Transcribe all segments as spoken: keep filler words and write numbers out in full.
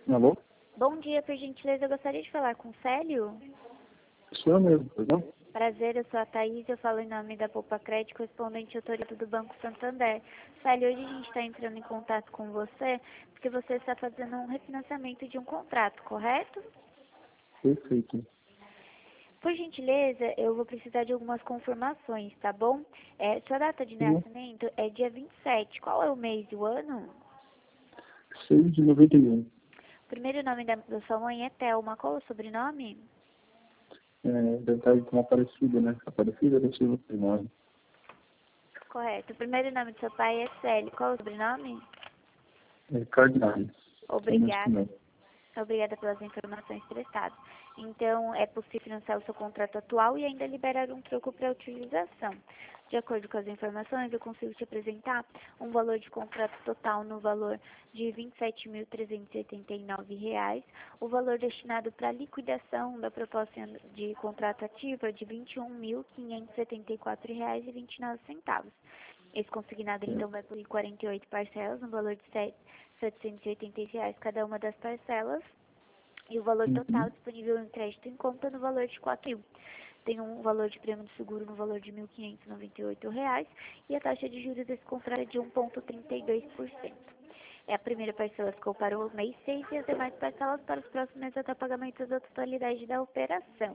Alô? Bom dia, por gentileza, eu gostaria de falar com o Célio. Sou eu mesmo, pois não? Prazer, eu sou a Thaís, eu falo em nome da Poupa Crédito, correspondente autoridade do Banco Santander. Célio, hoje a gente está entrando em contato com você porque você está fazendo um refinanciamento de um contrato, correto? Perfeito. Por gentileza, eu vou precisar de algumas confirmações, tá bom? É, sua data de Sim. nascimento é dia vinte e sete. Qual é o mês e o ano? seis de noventa e um. O primeiro nome da, da sua mãe é Thelma. Qual é o sobrenome? É, deve estar com Aparecida, né? Aparecida da Silva Primório. Correto. O primeiro nome do seu pai é Célio. Qual é o sobrenome? É, Cardinais. Somente que Obrigada. não. Obrigada pelas informações prestadas. Então, é possível financiar o seu contrato atual e ainda liberar um troco para utilização. De acordo com as informações, eu consigo te apresentar um valor de contrato total no valor de vinte e sete mil trezentos e oitenta e nove reais, o valor destinado para liquidação da proposta de contrato ativa de vinte e um mil quinhentos e setenta e quatro reais e vinte e nove centavos. Esse consignado, então, vai por quarenta e oito parcelas, no valor de setecentos e oitenta reais cada uma das parcelas, e o valor total Uhum. disponível em crédito em conta no valor de quatro mil. Tem um valor de prêmio de seguro no valor de mil quinhentos e noventa e oito reais e a taxa de juros desse contrato é de um vírgula trinta e dois por cento. É a primeira parcela ficou para o mês seis e as demais parcelas para os próximos meses até o pagamento da totalidade da operação.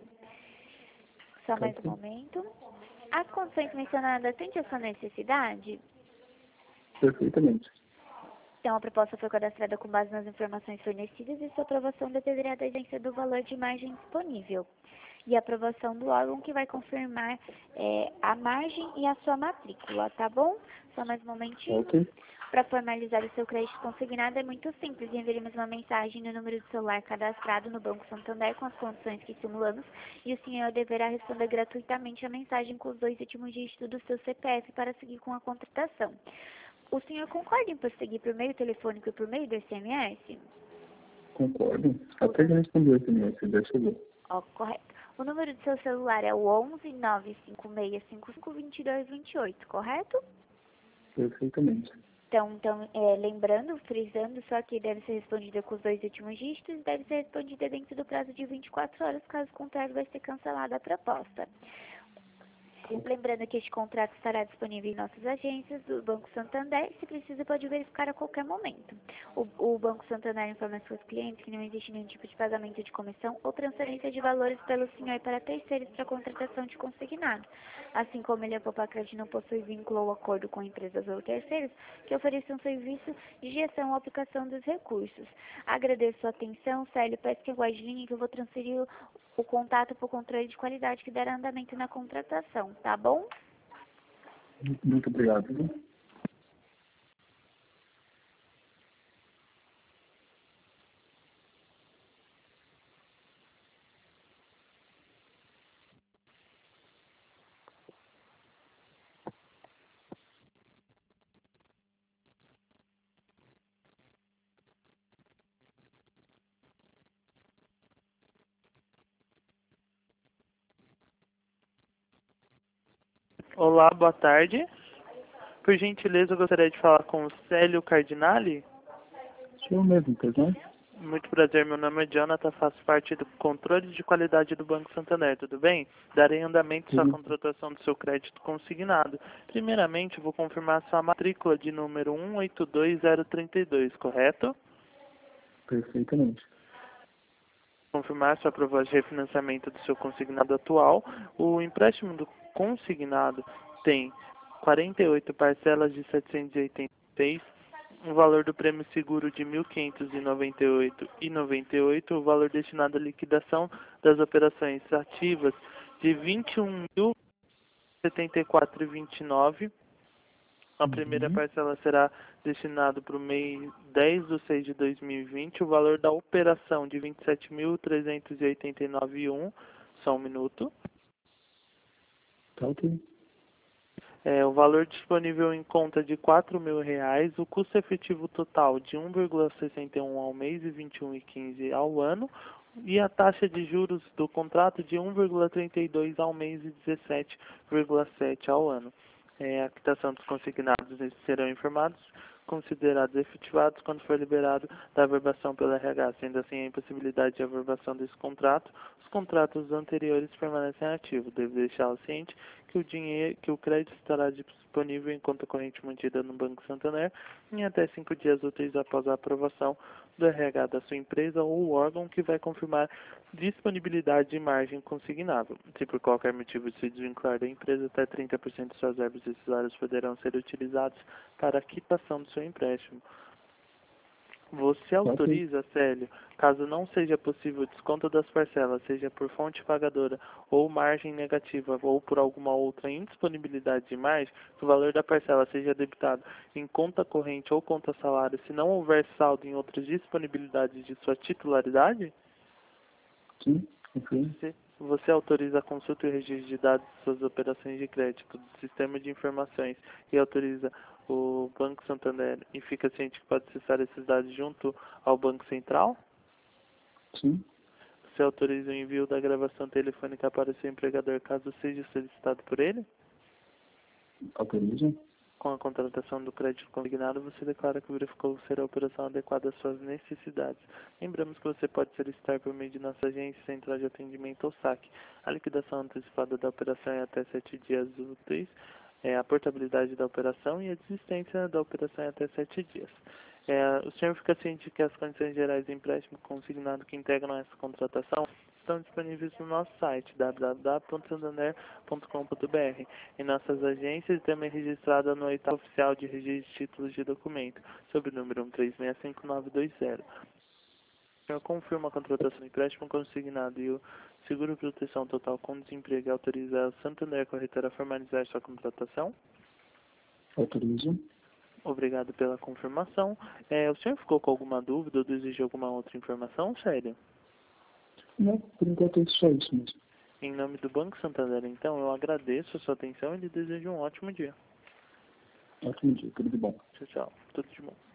Só Tá mais um ok. momento. As condições mencionadas atendem a sua necessidade? Perfeitamente. Então, a proposta foi cadastrada com base nas informações fornecidas e sua aprovação dependerá da agência do valor de margem disponível. E a aprovação do órgão que vai confirmar é, a margem e a sua matrícula, tá bom? Só mais um Tá momentinho. ok. Para formalizar o seu crédito consignado é muito simples. Enviaremos uma mensagem no número de celular cadastrado no Banco Santander com as condições que simulamos e o senhor deverá responder gratuitamente a mensagem com os dois últimos dígitos do seu C P F para seguir com a contratação. O senhor concorda em prosseguir por meio telefônico e por meio do S M S? Concordo. Até já respondeu esse meu, se já chegou. Ó, correto. O número do seu celular é o onze nove cinco seis cinco cinco dois dois dois oito, correto? Perfeitamente. Então, então é, lembrando, frisando, só que deve ser respondida com os dois últimos dígitos e deve ser respondida dentro do prazo de vinte e quatro horas, caso contrário vai ser cancelada a proposta. Lembrando que este contrato estará disponível em nossas agências do Banco Santander e, se precisa, pode verificar a qualquer momento. O, o Banco Santander informa aos seus clientes que não existe nenhum tipo de pagamento de comissão ou transferência de valores pelo senhor para terceiros para contratação de consignado. Assim como ele, a Poupa Crédito, não possui vínculo ou acordo com empresas ou terceiros que ofereçam serviço de gestão ou aplicação dos recursos. Agradeço a sua atenção, Célio. Peço que aguarde linha que eu vou transferir o, o contato para o controle de qualidade que dará andamento na contratação, tá bom? Muito obrigado. Viu? Olá, boa tarde. Por gentileza, eu gostaria de falar com o Célio Cardinali. Sou eu mesmo, pois não? Muito prazer, meu nome é Jonathan, faço parte do controle de qualidade do Banco Santander, tudo bem? Darei andamento à sua Tudo contratação do seu crédito consignado. Primeiramente, eu vou confirmar sua matrícula de número um oito dois zero três dois, correto? perfeitamente. Confirmar sua proposta de refinanciamento do seu consignado atual. O empréstimo do consignado tem quarenta e oito parcelas de setecentos e oitenta e seis, o valor do prêmio seguro de mil quinhentos e noventa e oito reais e noventa e oito centavos, o valor destinado à liquidação das operações ativas de vinte e um mil setenta e quatro reais e vinte e nove centavos. A primeira Uhum. parcela será destinada para o mês dez de seis de dois mil e vinte. O valor da operação de vinte e sete mil trezentos e oitenta e nove reais e um centavos. Só um minuto. Tá ok. É, o valor disponível em conta de quatro mil reais. O custo efetivo total de um vírgula sessenta e um ao mês e vinte e um vírgula quinze ao ano. E a taxa de juros do contrato de um vírgula trinta e dois ao mês e dezessete vírgula sete ao ano. É, a quitação dos consignados serão informados considerados efetivados quando for liberado da averbação pelo R H. Sendo assim, a impossibilidade de averbação desse contrato, os contratos anteriores permanecem ativos. Deve deixá-lo ciente que o dinheiro, que o crédito estará disponível em conta corrente mantida no Banco Santander em até cinco dias úteis após a aprovação do R H da sua empresa ou o órgão que vai confirmar disponibilidade de margem consignável. Se por qualquer motivo se desvincular da empresa, até trinta por cento de suas verbas rescisórias poderão ser utilizados para a quitação do seu empréstimo. Você autoriza, Célio, caso não seja possível o desconto das parcelas, seja por fonte pagadora ou margem negativa ou por alguma outra indisponibilidade de margem, que o valor da parcela seja debitado em conta corrente ou conta salário, se não houver saldo em outras disponibilidades de sua titularidade? Sim, ok. Você, você autoriza a consulta e o registro de dados de suas operações de crédito do sistema de informações e autoriza o Banco Santander e fica ciente que pode acessar esses dados junto ao Banco Central? Sim, Você autoriza o envio da gravação telefônica para o seu empregador caso seja solicitado por ele? autoriza. Com a contratação do crédito consignado, você declara que verificou ser a operação adequada às suas necessidades. Lembramos que você pode solicitar por meio de nossa agência, central de atendimento ou saque. A liquidação antecipada da operação é até sete dias úteis, é, a portabilidade da operação e a desistência da operação é até sete dias. É, o senhor fica ciente que as condições gerais de empréstimo consignado que integram essa contratação estão disponíveis no nosso site w w w ponto santander ponto com ponto b r, em nossas agências e também registrada no oitavo oficial de registro de títulos de documento, sob o número um três seis cinco nove dois zero. O senhor confirma a contratação do empréstimo consignado e o seguro proteção total com desemprego e autoriza a Santander Corretora a formalizar sua contratação? Autoriza. Obrigado pela confirmação. É, o senhor ficou com alguma dúvida ou deseja alguma outra informação, Célio? Não, por enquanto é só isso mesmo. Em nome do Banco Santander, então, eu agradeço a sua atenção e lhe desejo um ótimo dia. Ótimo dia, tudo de bom. Tchau, tchau. Tudo de bom.